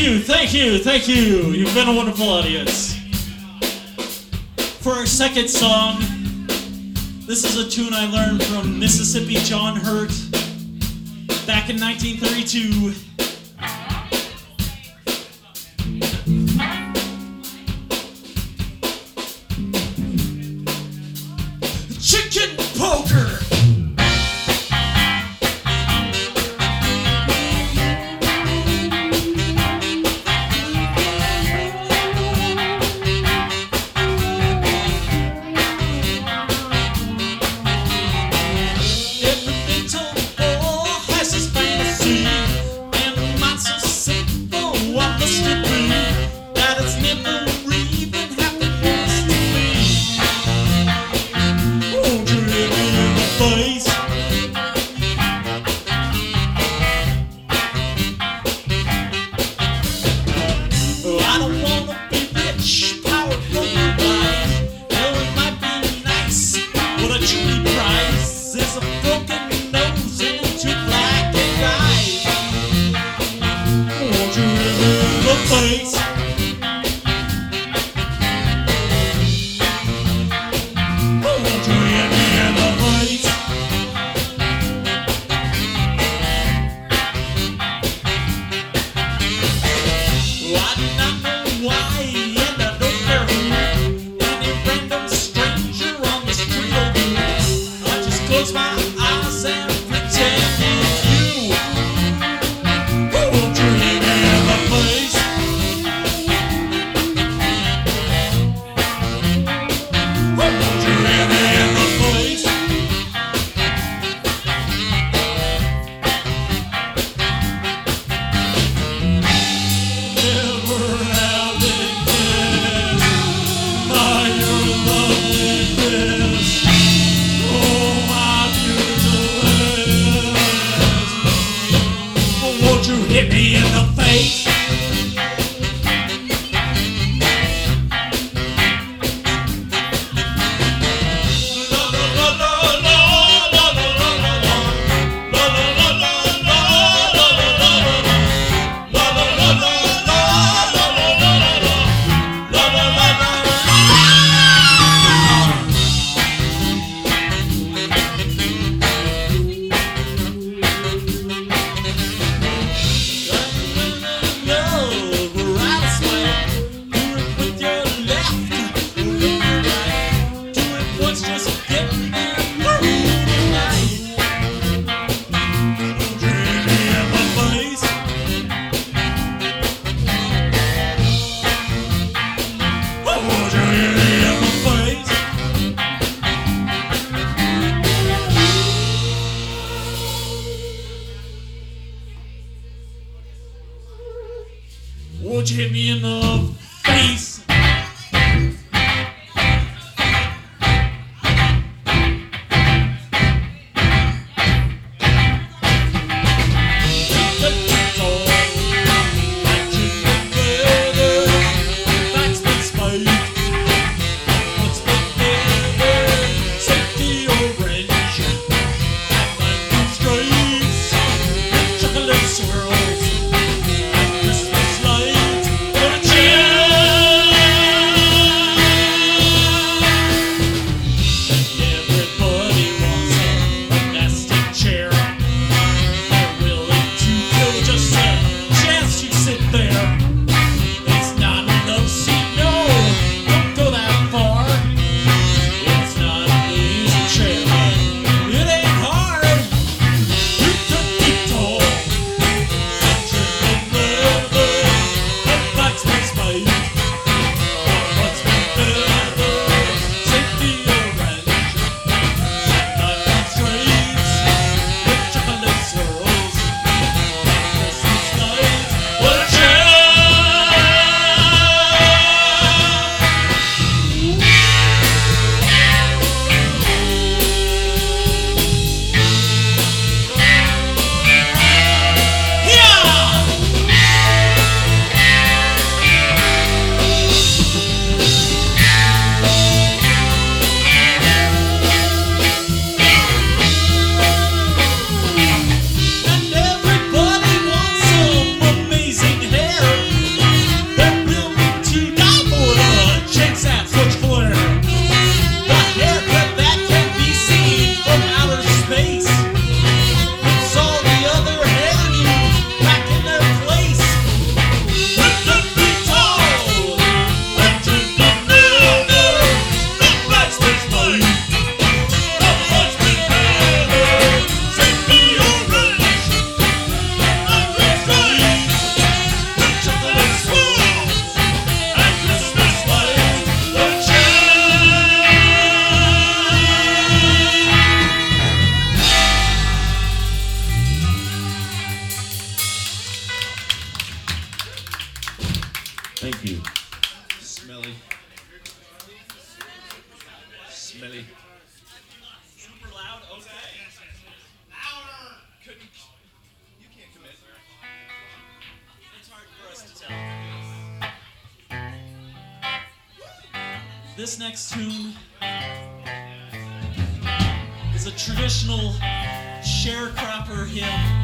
Thank you. You've been a wonderful audience. For our second song, this is a tune I learned from Mississippi John Hurt back in 1932. Chicken poker. Hit me in the face. Won't you hit me in the face? Swirls, Christmas lights, what a chill. This next tune is a traditional sharecropper hymn.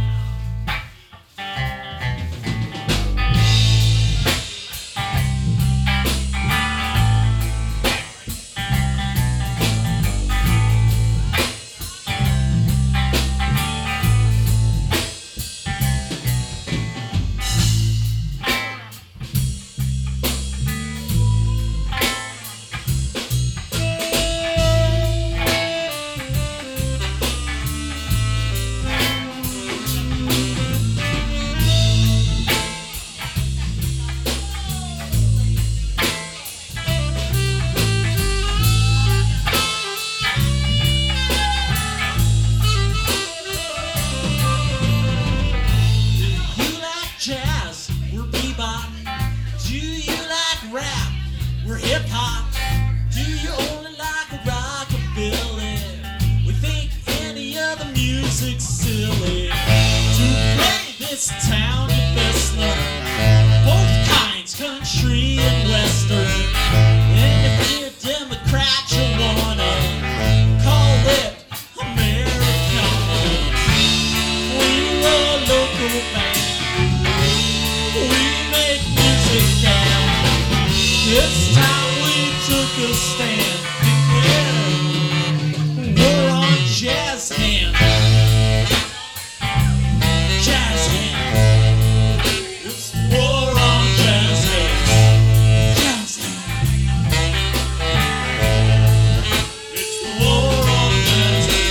It's time we took a stand, declared we're on jazz hands. Jazz hands. It's war on jazz hands. Jazz hands. It's war on jazz hands.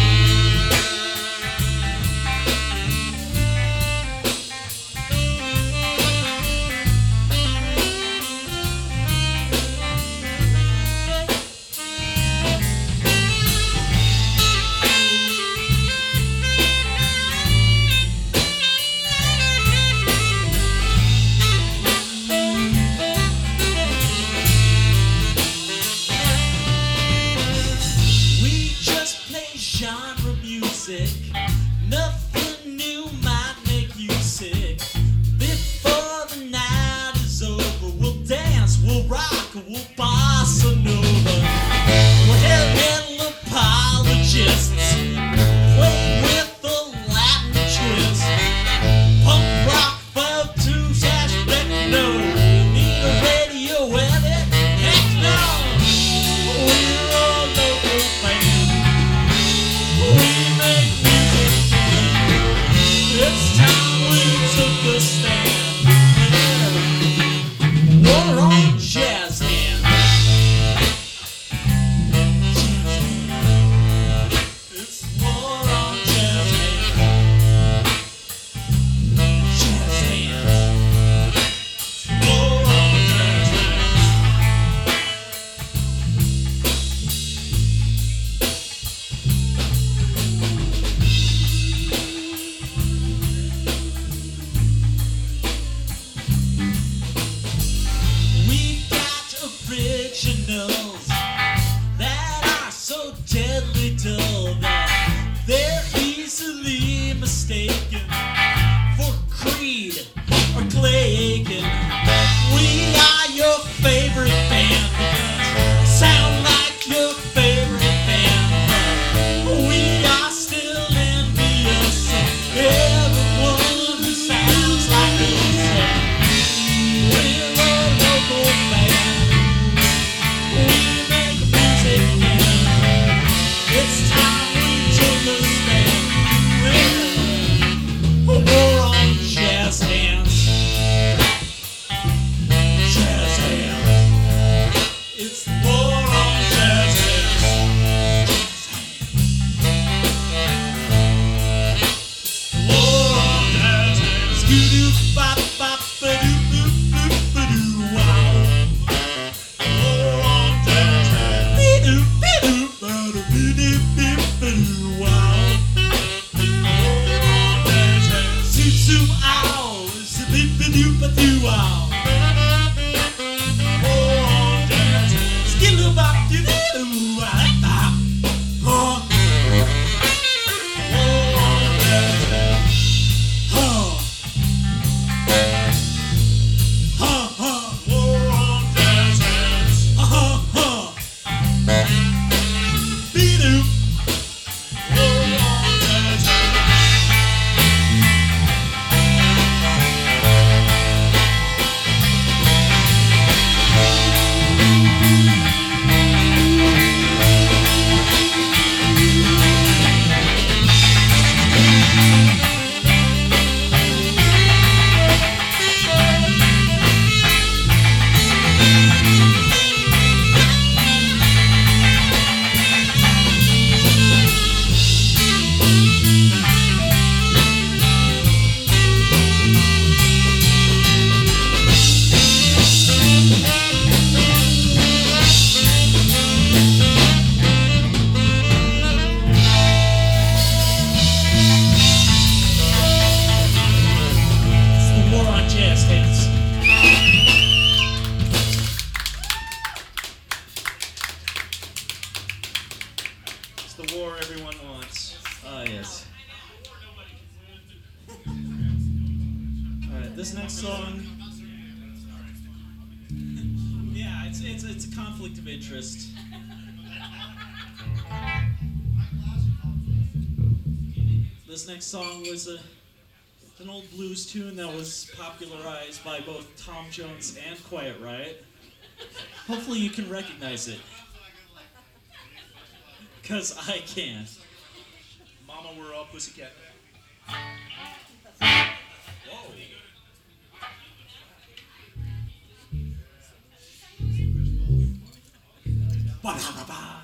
Genre music, nothing new might make you sick. Before the night is over, we'll dance, we'll rock, we'll bossa nova. We're hair apologists, playing with the Latin twist. Punk rock, 5-2/techno. Need a radio edit? Heck no! We're a local band. We make music again. It's time we took a stand. We're on jazz hands. Jazz hands. It's war on jazz hands. Jazz hands. War on jazz hands. We got originals that are so deadly dull that they're easily mistaken for Creed or Clay Aiken. We are your favorite band because sound like your favorite band. We are still envious of everyone who sounds like us. We're a local band. We make music again. It's time we took a stand. We're on jazz hands. Jazz hands. It's war on jazz hands. War on jazz hands. Skoo-doo, bop, bop, ba-doo, boop, boop, ba-doo, wow. War on jazz hands. Be-doo, be-doo, ba-doo, be-doo, beep, ba-doo, wow. War on jazz hands. Zoo-zoo, ow. Beep-ba-doo, ba-doo, wow. War on jazz hands. Skidoo, bop, doo-doo, ah-bop. Huh. War on jazz hands. Huh. Huh, huh. War on jazz hands. Huh, huh. This next song, yeah, it's a conflict of interest. This next song was an old blues tune that was popularized by both Tom Jones and Quiet Riot. Hopefully you can recognize it. Because I can't. Mama, we're all pussycat. Whoa. Ba-da-ba-ba.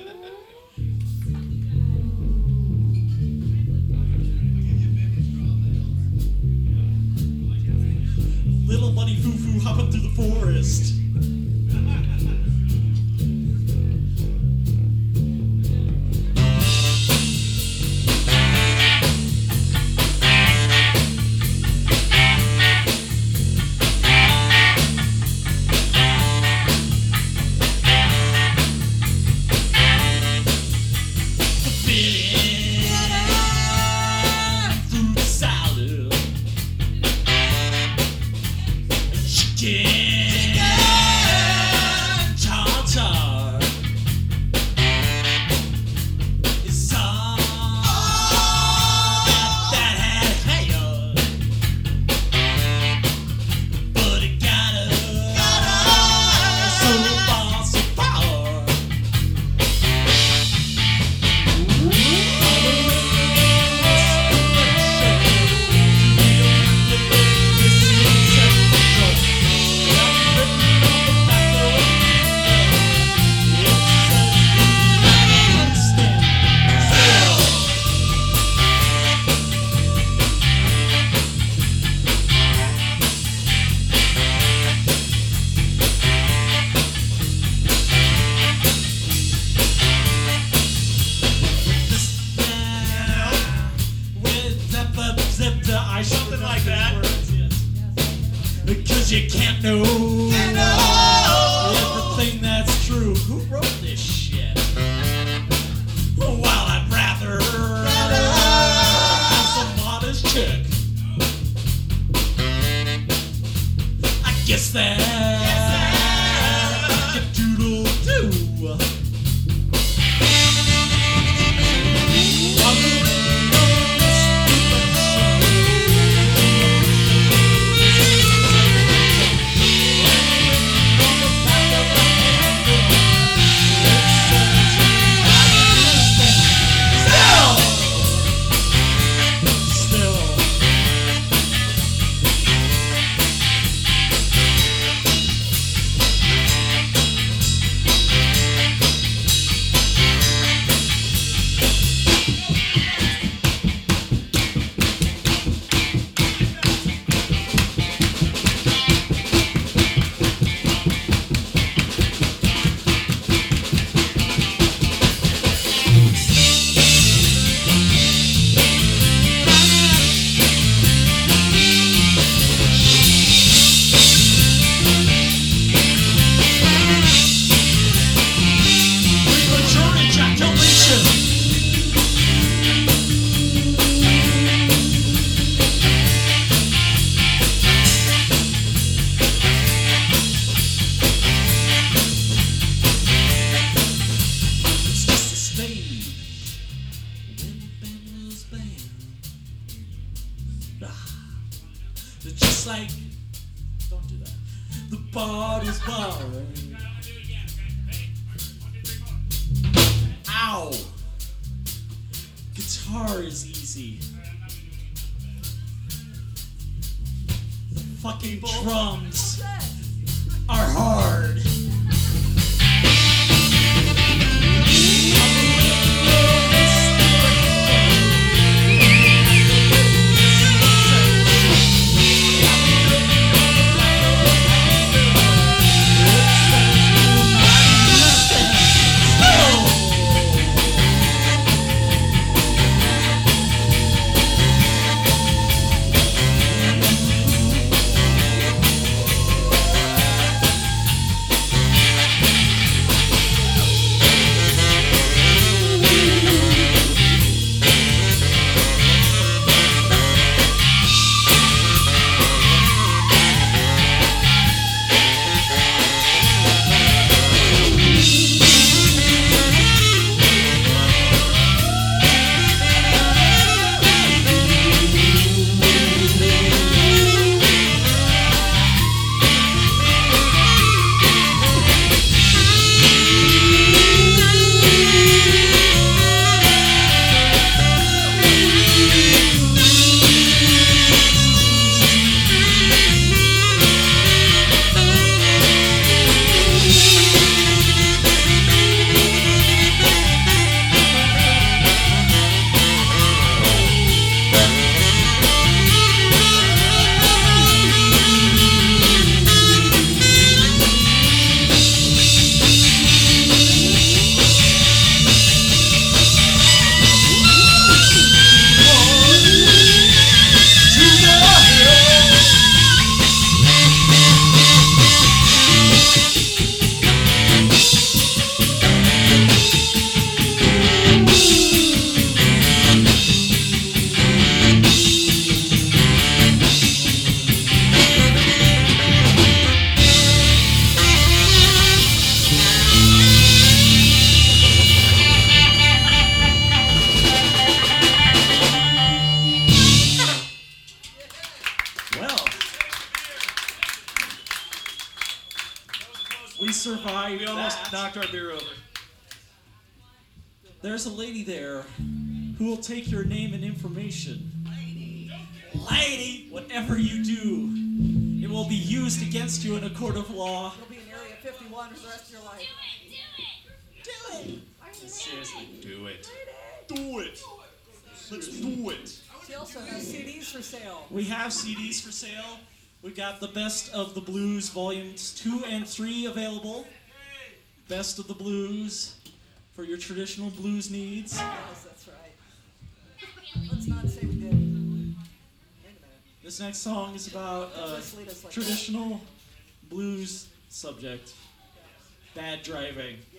Little bunny foo-foo hopping through the forest. Something like that. Because you can't know everything that's true. Who wrote this shit? Well, I'd rather have some modest chick. I guess that you doodle do. Just like, don't do that. The bottle's barring. Ow! Guitar is easy. The fucking drums are hard. survived We almost that. knocked our beer over. There's a lady there who will take your name and information. Lady, whatever you do, it will be used against you in a court of law. You'll be in Area 51 for the rest of your life. Do it. Seriously, do it. Do it. Let's do it. She also has CDs for sale. We have CDs for sale. We got the Best of the Blues Volumes 2 and 3 available. Best of the Blues for your traditional blues needs. Yes, that's right. Let's not say we did. Wait a minute. This next song is about a Just lead us like traditional blues subject. Bad driving. Yes.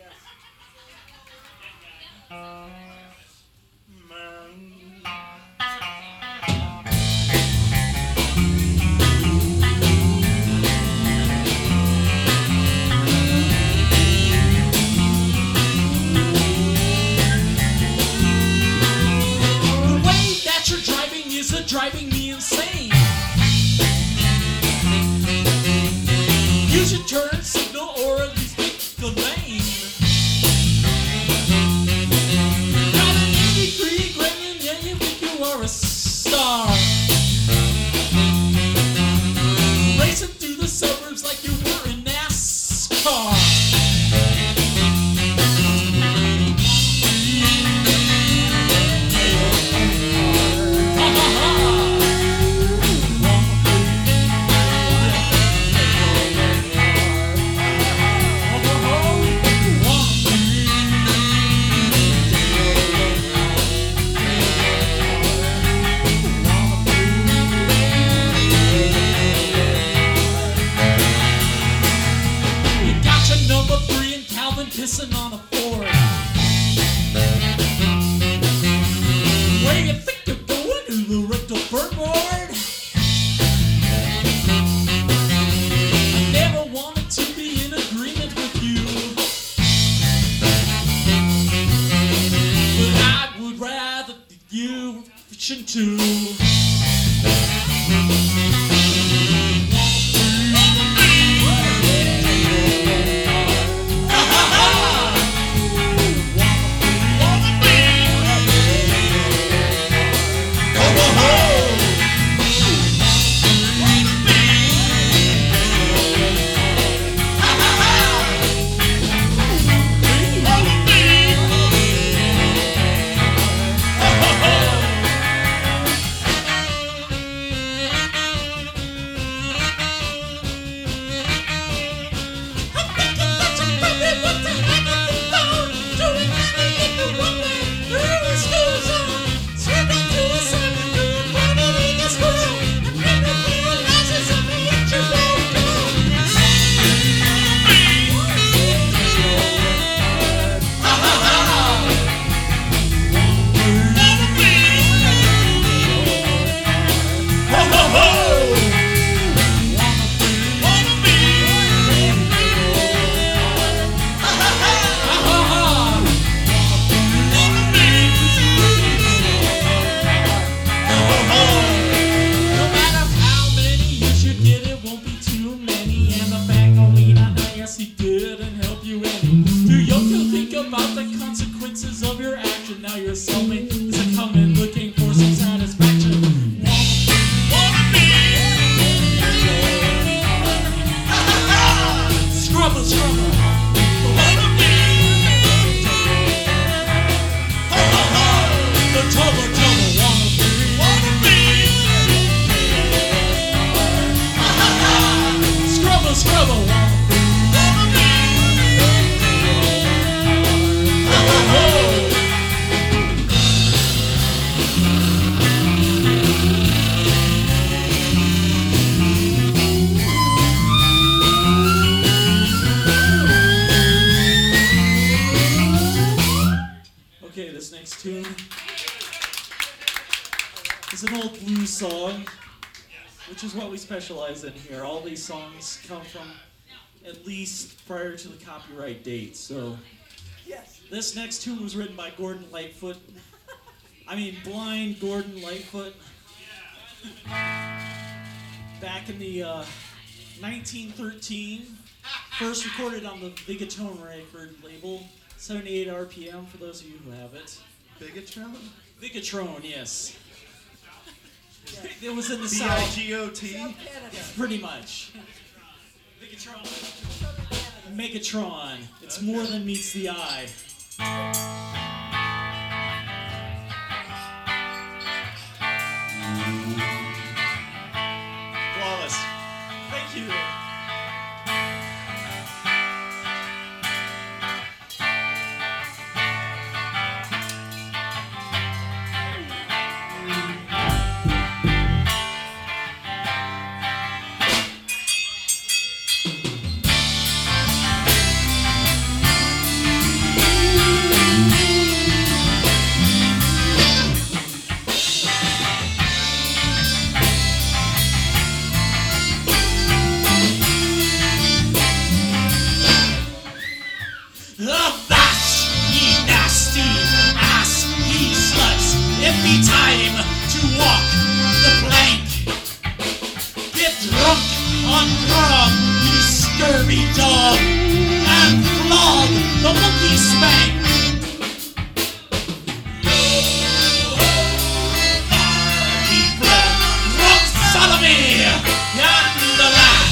The way that you're driving is driving me insane. You should turn signal or at least pick the lane. Got an 83 Gremlin, yeah, you think you are a star. Racing through the suburbs like you were in NASCAR. Pissing on a Ford. Where you think you're going to the rental burn board? I never wanted to be in agreement with you, but I would rather you fishing too. Which is what we specialize in here. All these songs come from at least prior to the copyright date. So Yes. this next tune was written by Gordon Lightfoot. I mean, blind Gordon Lightfoot. Back in the 1913. First recorded on the Bigatone record label, 78 RPM for those of you who have it. Bigatron? Bigatron, yes. It was in the South. B-I-G-O-T? South Canada. Pretty much. Bigatron. Southern Canada. Megatron. It's more than meets the eye. Flawless. Thank you. Avast, ye nasty ass, ye sluts, it be time to walk the plank. Get drunk on grog, ye scurvy dog, and flog the monkey spank. Ye blood, drunk sodomy, and the lash.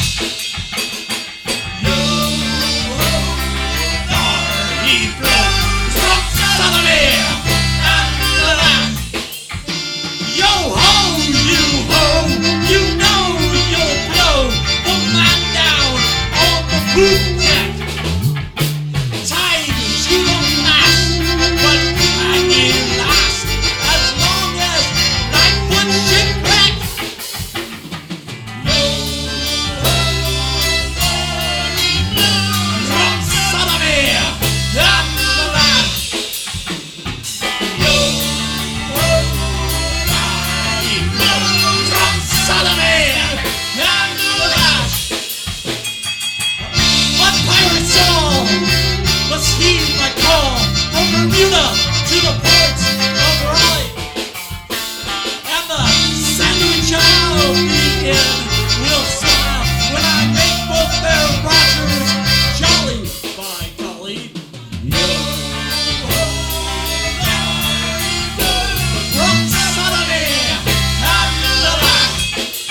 He blood, drunk sodomy, and the lash. Yo ho, you know you'll blow the man down on the boot deck. Time you don't last, but I may last as long as life would shipwreck. Drunk sodomy, and the lash. Drunk sodomy, and the lash. But pirates all must heed my call from Bermuda to the port of Raleigh. And the sandwich I'll be in will smile when I make both their Rogers jolly, by golly. Drunk sodomy, and the lash.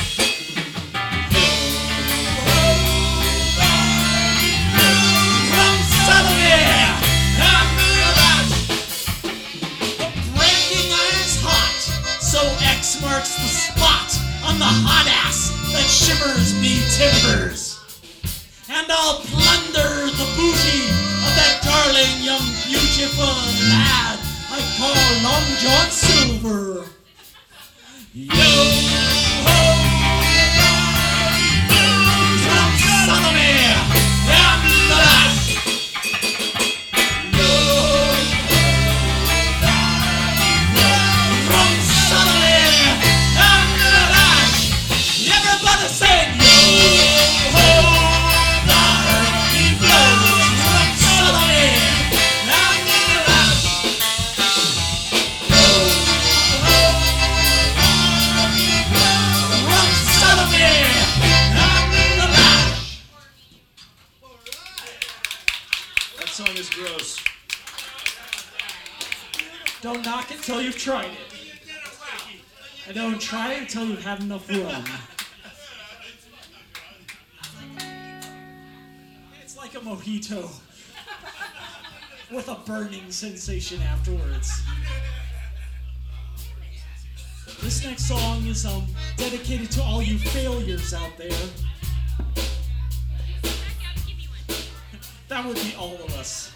Drunk sodomy, and the lash. The branding iron's hot, so X marks the spot on the hot ass that shivers me timbers. And I'll plunder the booty of that darling young beautiful lad I call Long John Silver. Yo ho, drunk sodomy, and the lash. Yo drunk sodomy, and the lash. Everybody sing. Yo ho, he blows, drunk sodomy, and the lash. Drunk sodomy, and the lash. That song is gross. Don't knock it till you've tried it. And don't try it until you've had enough rum. It's like a mojito with a burning sensation afterwards. This next song is dedicated to all you failures out there. That would be all of us.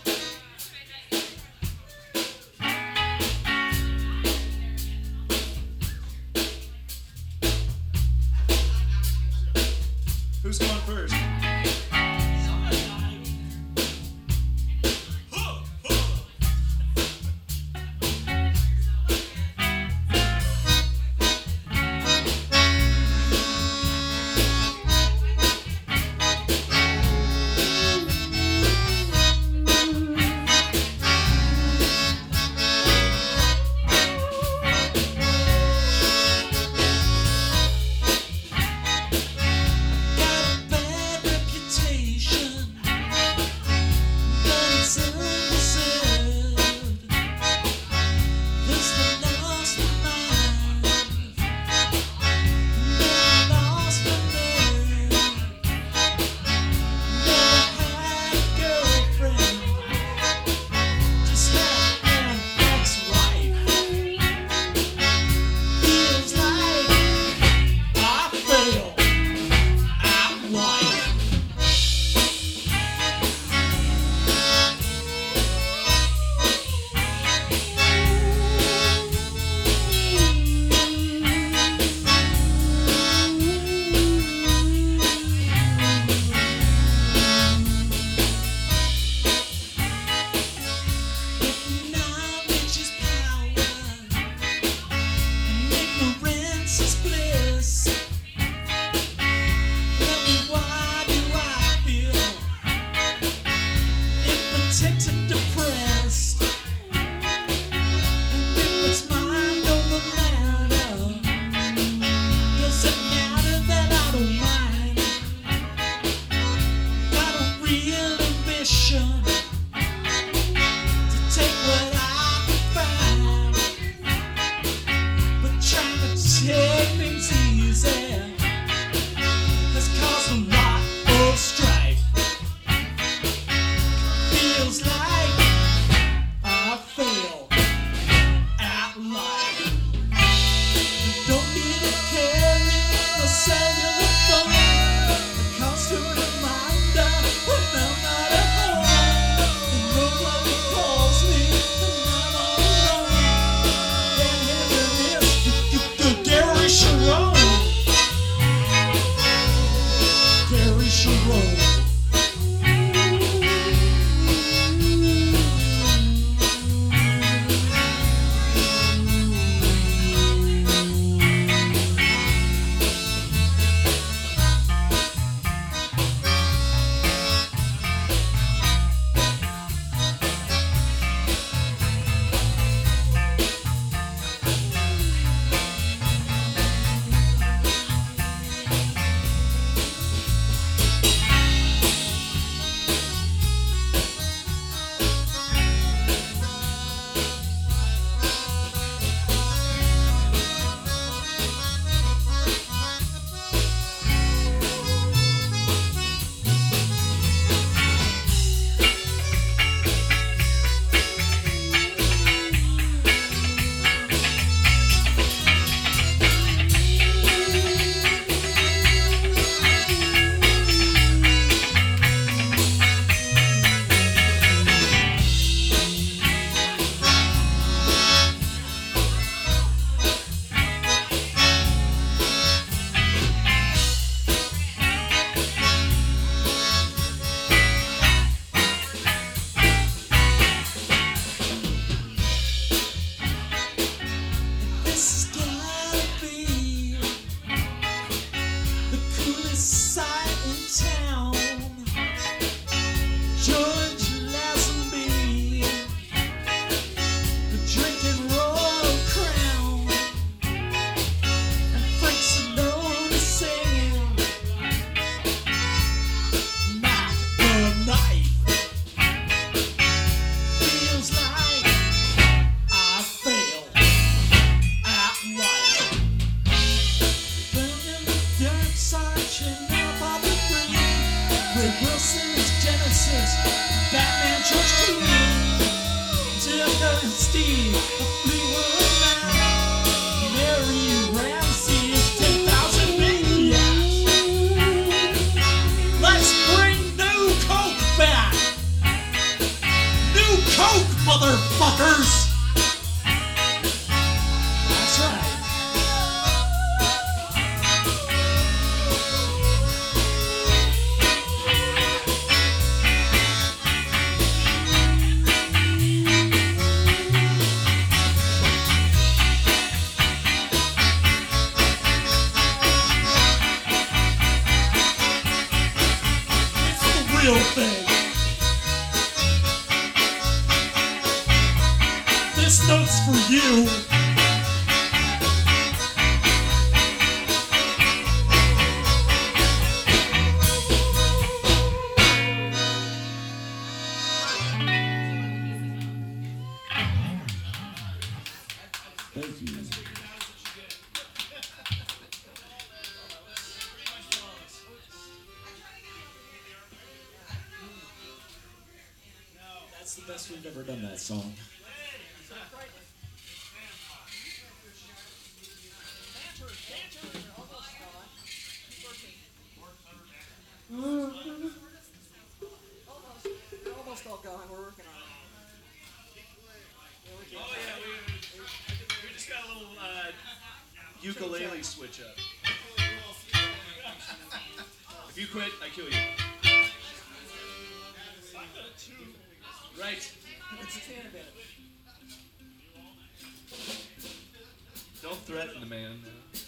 Who's going first? take things easy has caused a lot of strife. Feels like I fail at life. You don't need to carry a cellular phone, a constant reminder when I'm not at home. And nobody calls me and I'm all alone. And here it is, Gary Sharon. Gary Sharon. Steve, Fleetwood Mac, Mary Ramsey, 10,000 maniacs. Let's bring New Coke back. New Coke, motherfuckers. That's right. Real thing. This note's for you. Thank you. That's the best we've ever done that song. They're almost all gone. We're working on it. Oh yeah, we just got a little ukulele switch up. If you quit, I kill you. Right. It's a tan bit. Don't threaten the man.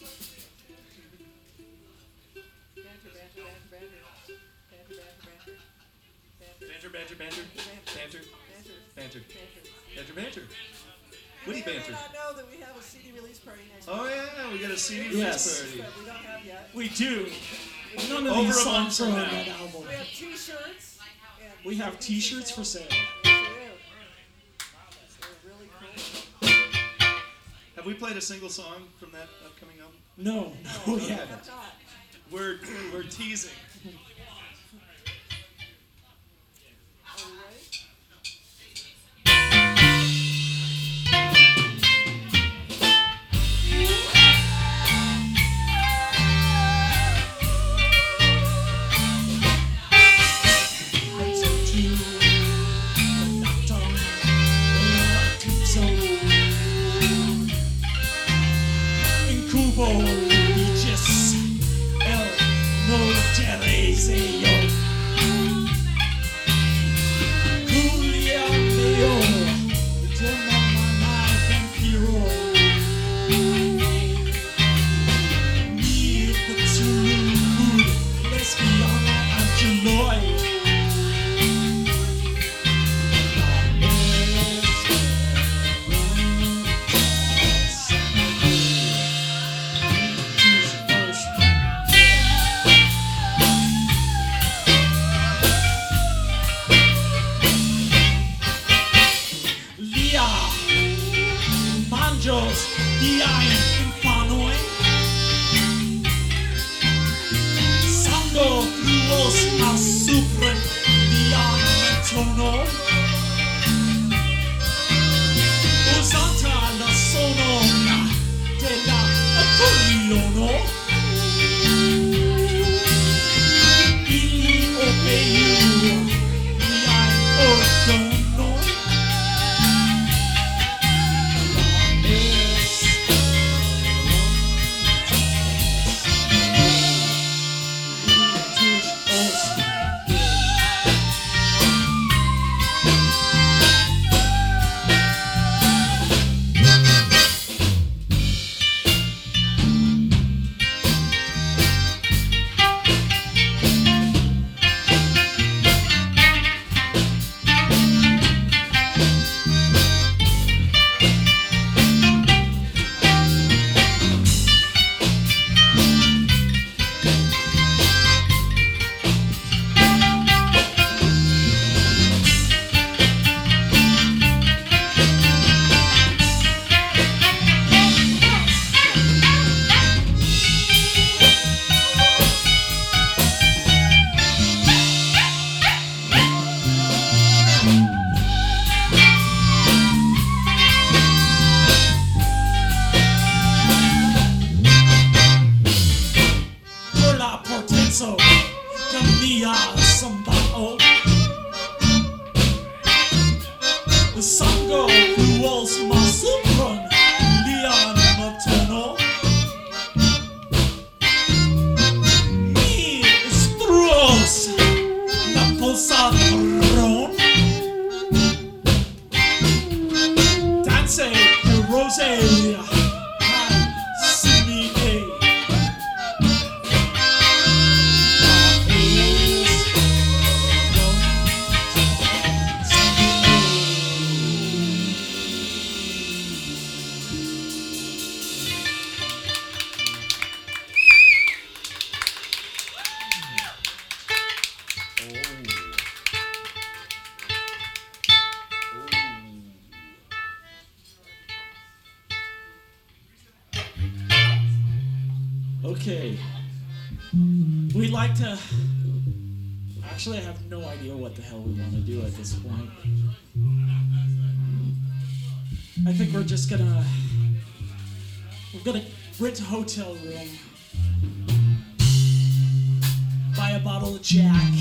Banter, banter, banter, banter, banter. Witty banter. You may not know that we have a CD release party next Oh week. yeah, we got a CD Yes. release That party. we don't have yet. We do. None of Over these a month songs are from on now. that album. We have T-shirts. And We have CDs T-shirts for sale. Yes, we do. They're really cool. Have we played a single song from that upcoming album? No, okay. yeah. What's that? We're teasing. Are you ready? Manjos, Iai, Infanoi, Sango, Fluos, Asupren, Ian, Tono, Usanta, La Sonona, de la Apoliono, Ili, Obeu, Iai, Ordono, So, Jamia Sambao, the Sango who was Masupron, Leon Matono, me Stros, Naposadron, Dance, Rose. Okay, we'd like to, actually I have no idea what the hell we want to do at this point. I think we're gonna rent a hotel room, buy a bottle of Jack,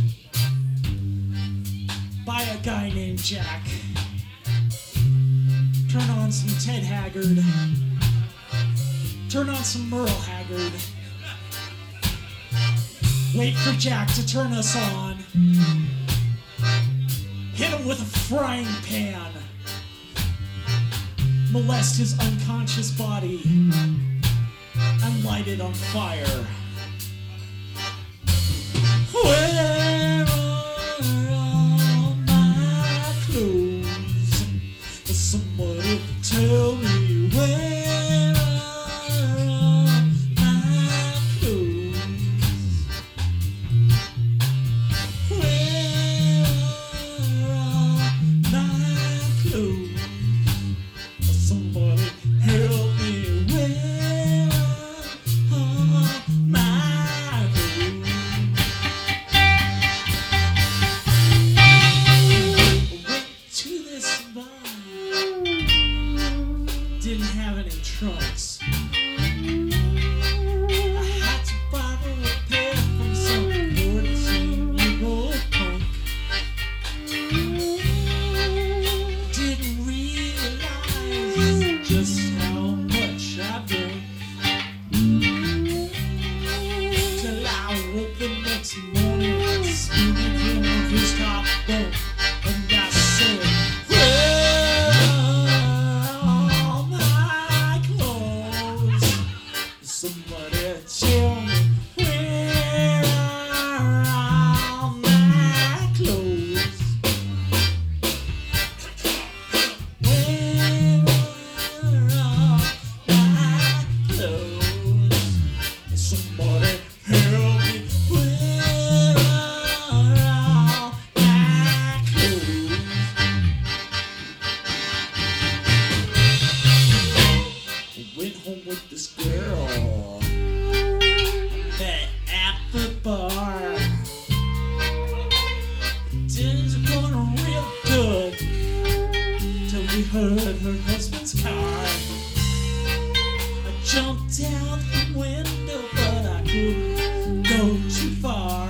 buy a guy named Jack, turn on some Ted Haggard, turn on some Merle Haggard. Wait for Jack to turn us on. Hit him with a frying pan. Molest his unconscious body and light it on fire. Where are all my clothes? Somebody tell me where. Somebody help tell me where are all my clothes? Where are all my clothes? Somebody help me. Where are all my clothes? Went home with this girl met at the bar. Things were going real good till we heard her husband's car. I jumped out the window, but I couldn't go too far.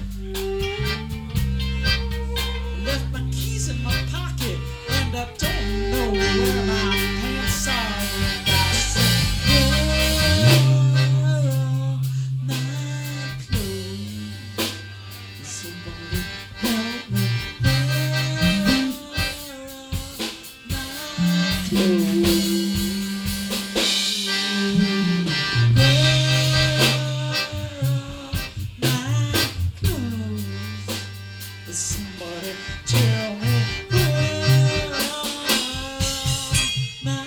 Left my keys in my pocket, and I don't know where my pants are. And I said, where are my clothes? Somebody help me. Where are my clothes? Somebody tell me where are my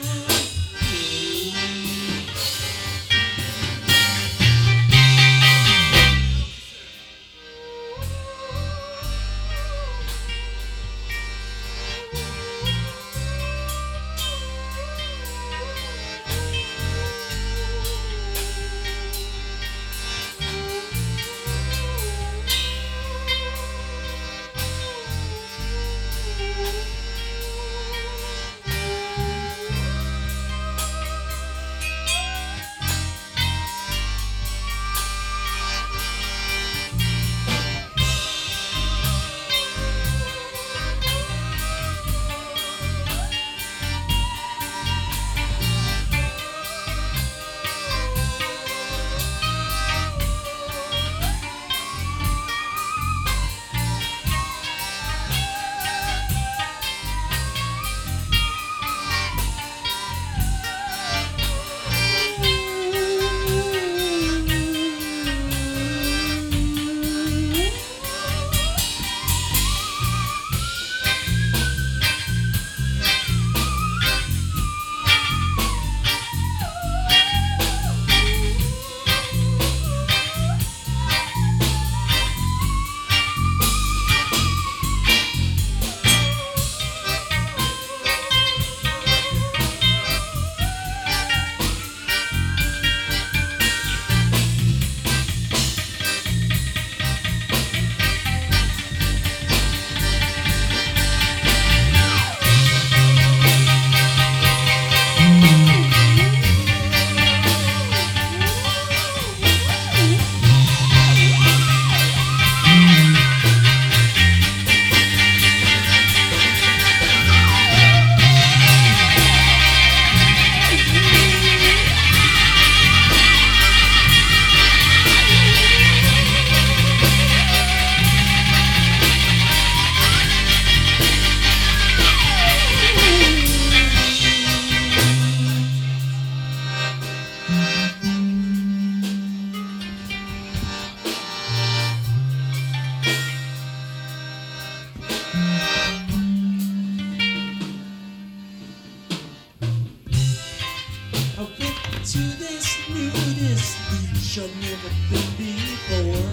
I went to this nudist beach I've never been before.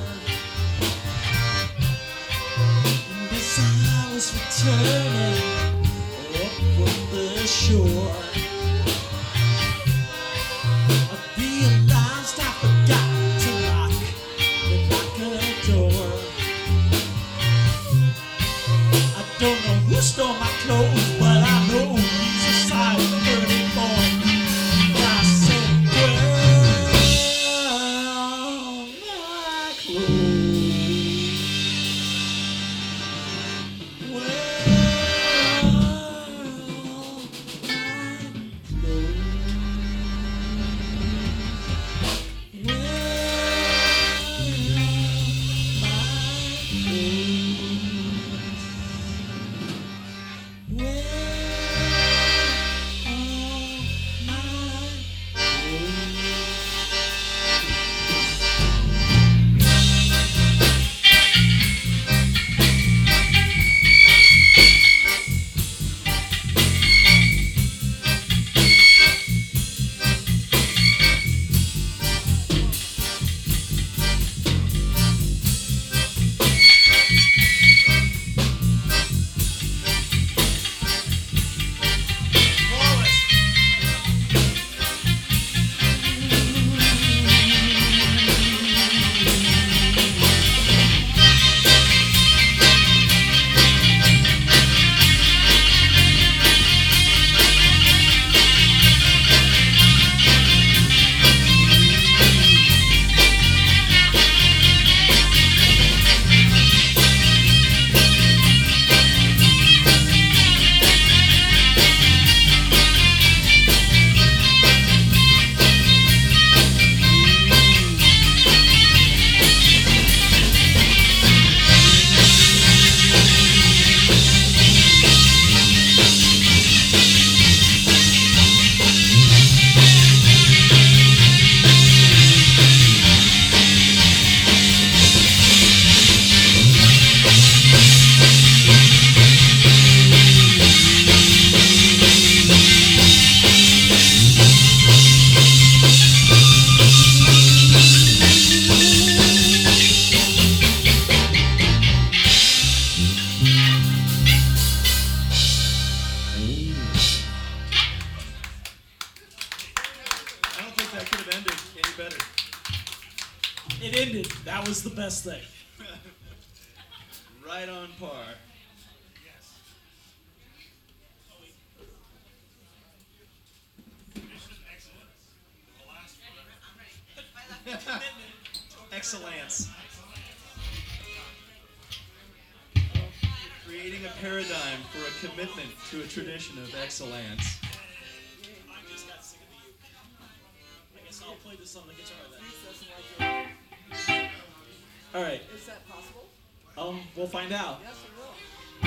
And as I was returning up from the shore, I realized I forgot to lock the door. I don't know who stole my clothes, but I know he's a size 34. I said, where are my clothes? Where Any better? It ended. That was the best thing. Right on par. Excellence. Creating a paradigm for a commitment to a tradition of excellence. I just got sick of the uke. I guess I'll play this on the guitar then. Reese doesn't like it. All right. Is that possible? We'll find out. Yes, it will.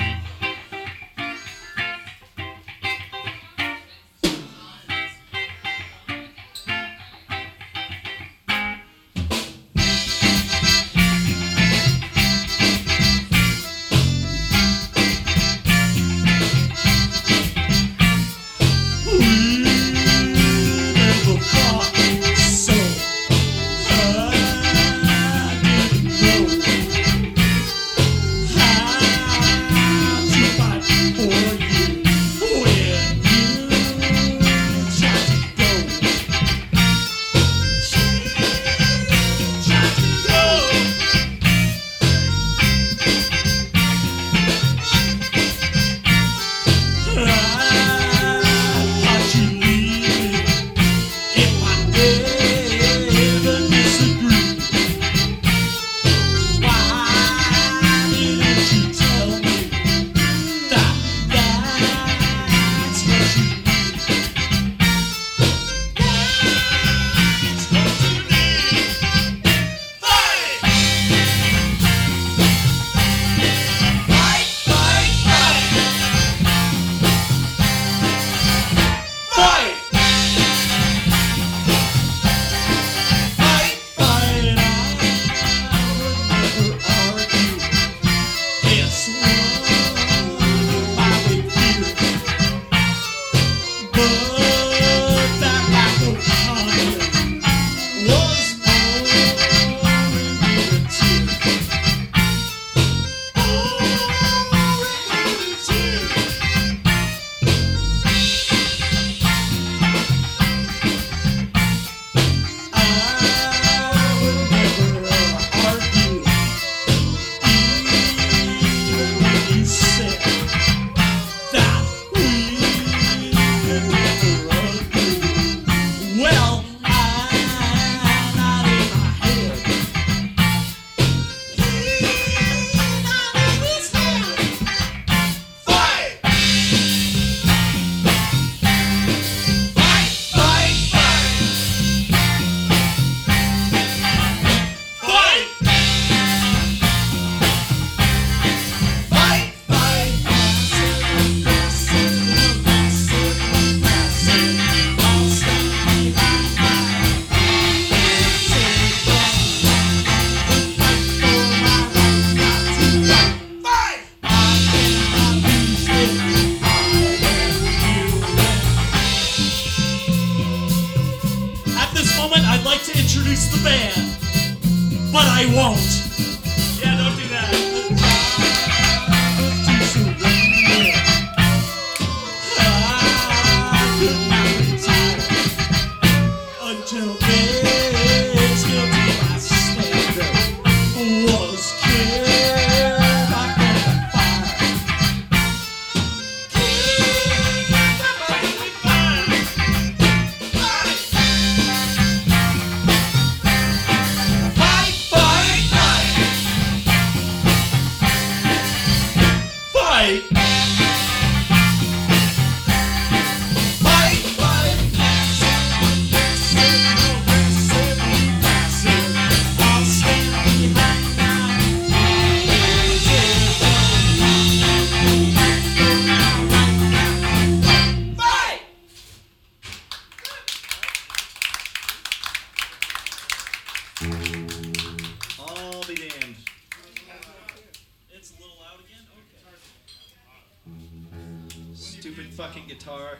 fucking guitar.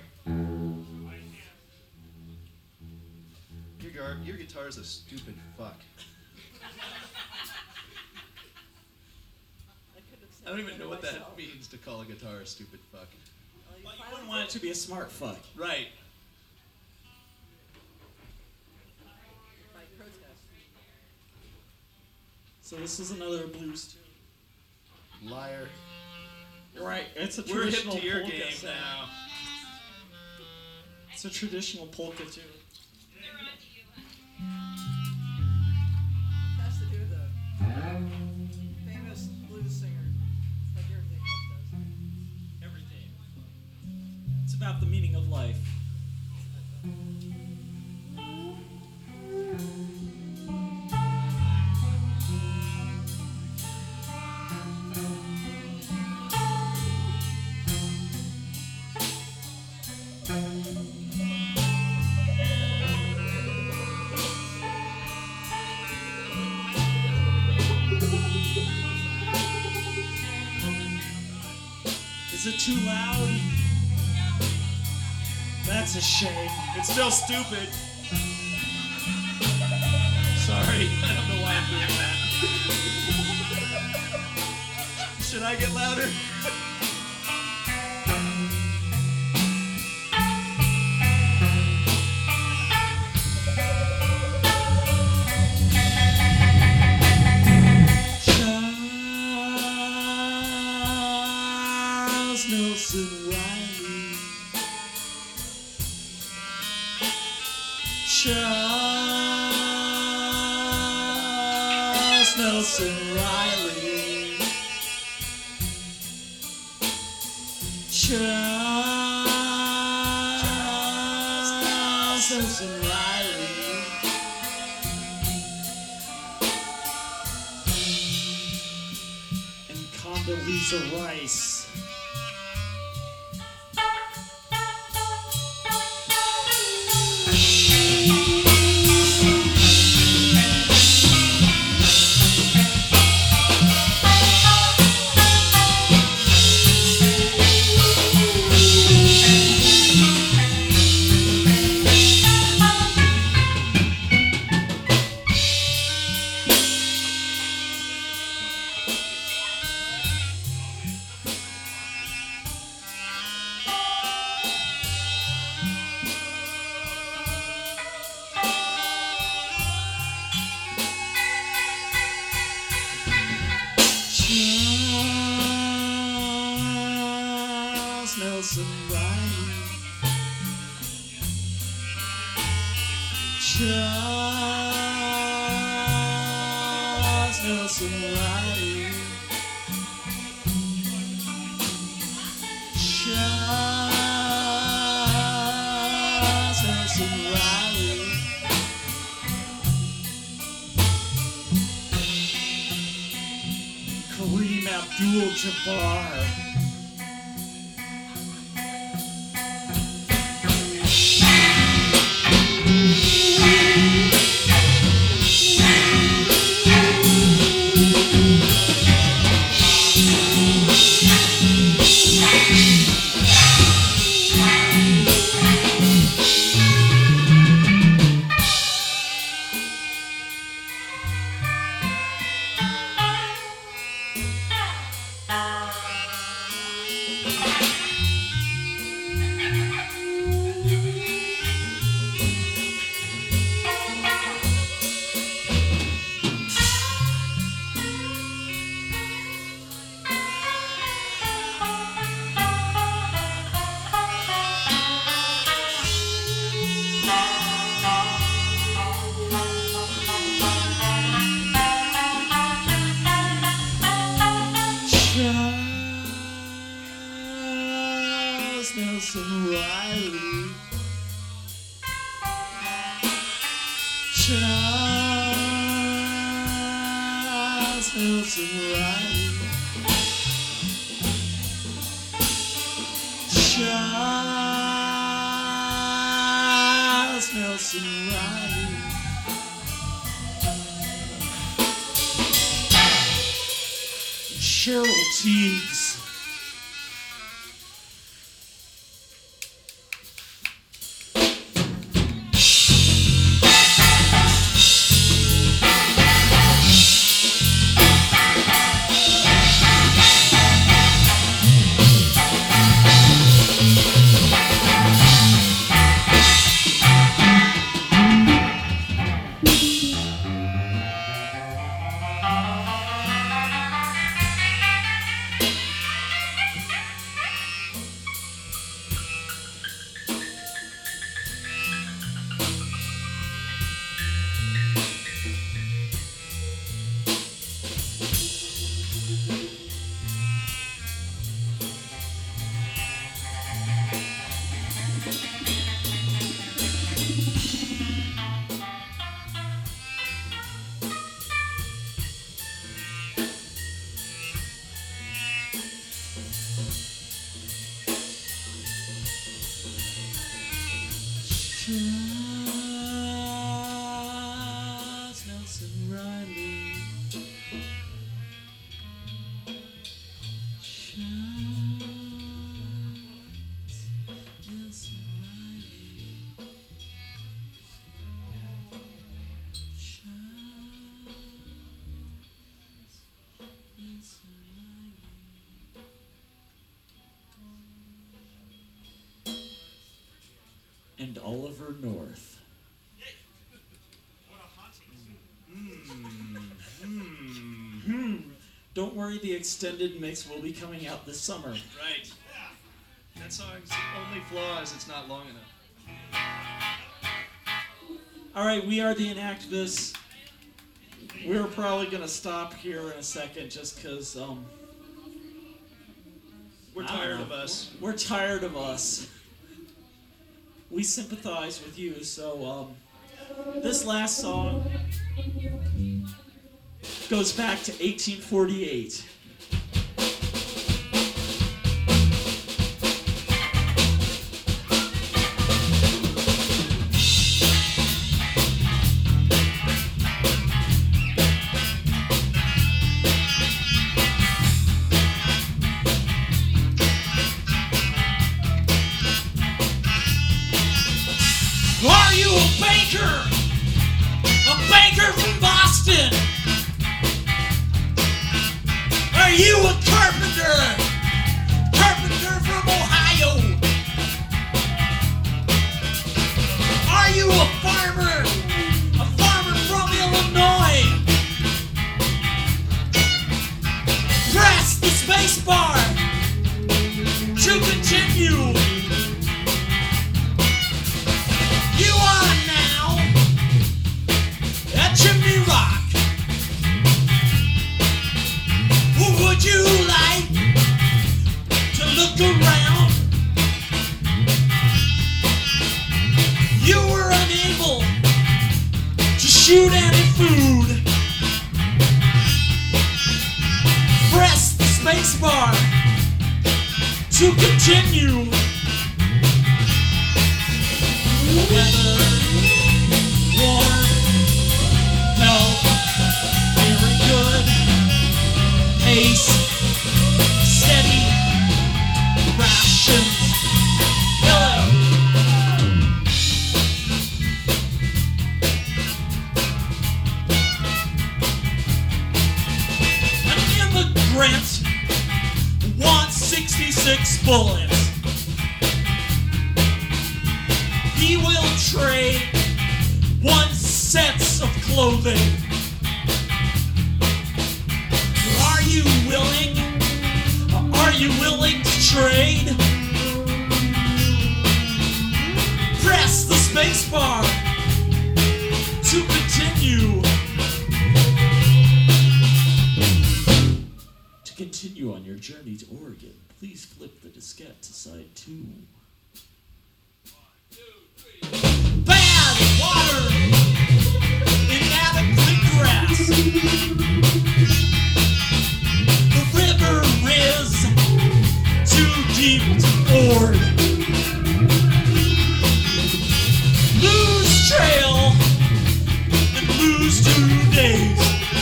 Your guitar's a stupid fuck. I don't even know what that means to call a guitar a stupid fuck. Well, you wouldn't want it to be a smart fuck. Right. So this is another blues tune. Liar. You're right. It's a We're hip traditional to your polka game song. now. It's a traditional polka tune. Has to do with the famous blues singer, like everything else does. Everything. It's about the meaning of life. Is it too loud? That's a shame. It's still stupid. Sorry, I don't know why I'm doing that. Should I get louder? Charles Nelson Riley. Charles Nelson Riley. Charles Nelson Riley. And Condoleezza Rice. Charles Nelson Riley. Charles Nelson Riley. Charles Nelson Riley. Kareem Abdul-Jabbar. Charles Nelson Riley. Charles Nelson Riley. Charles Nelson Riley. Cheryl Teagues. and Oliver North. Don't worry, the extended mix will be coming out this summer. Right. That song's only flaw is it's not long enough. All right, we are the Inactivists. We're probably going to stop here in a second just because We're tired of us. We're tired of us. We sympathize with you, so this last song goes back to 1848. Are you a banker? A banker from Boston? Are you a carpenter? Carpenter from Ohio? Are you a farmer? A farmer from Illinois? Press the space bar to continue. You are now at Chimney Rock. Would you like to look around? You were unable to shoot any food. Press the space bar to continue. Weather, warm, health, very good, pace, steady, rations, hello. An immigrant wants 66 bullets. He will trade 1 set of clothing. Are you willing? Are you willing to trade? Press the space bar to continue. To continue on your journey to Oregon, please flip the diskette to side 2. Bad water, inadequate grass. The river is too deep to ford. Lose trail and lose 2 days.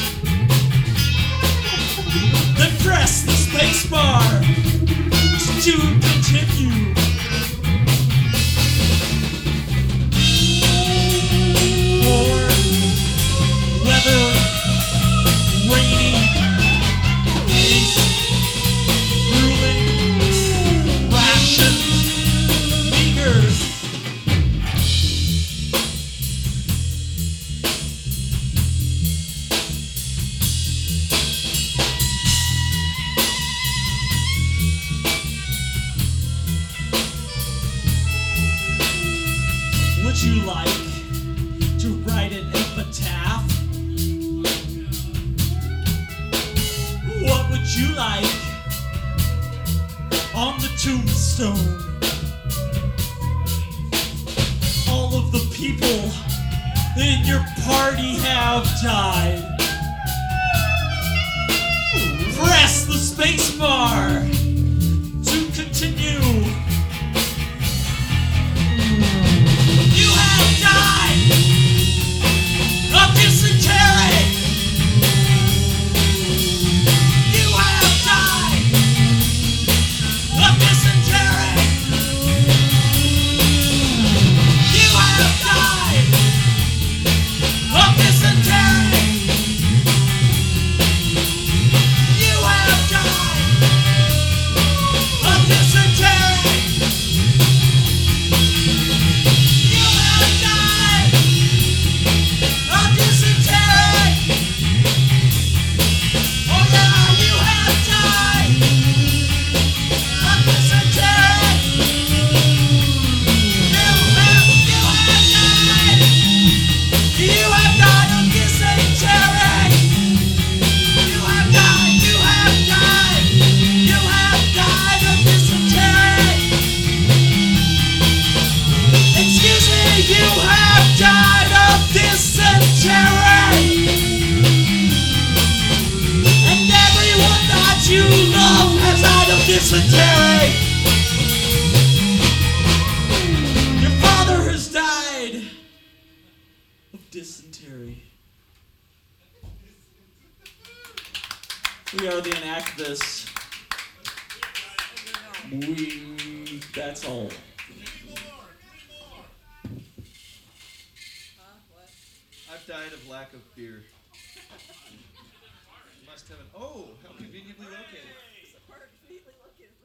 Then press the space bar to continue. Weather, rainy, haze, grueling, rations, meager. Would you like to write an epitaph? What would you like on the tombstone? All of the people in your party have died. Press the space bar to continue. You have died of dysentery. You have died of dysentery. You have died of dysentery. You have died of dysentery. We are the Enactivists. That's all. What? I've died of lack of beer. Must have an. Oh, how conveniently located. It's a part completely looking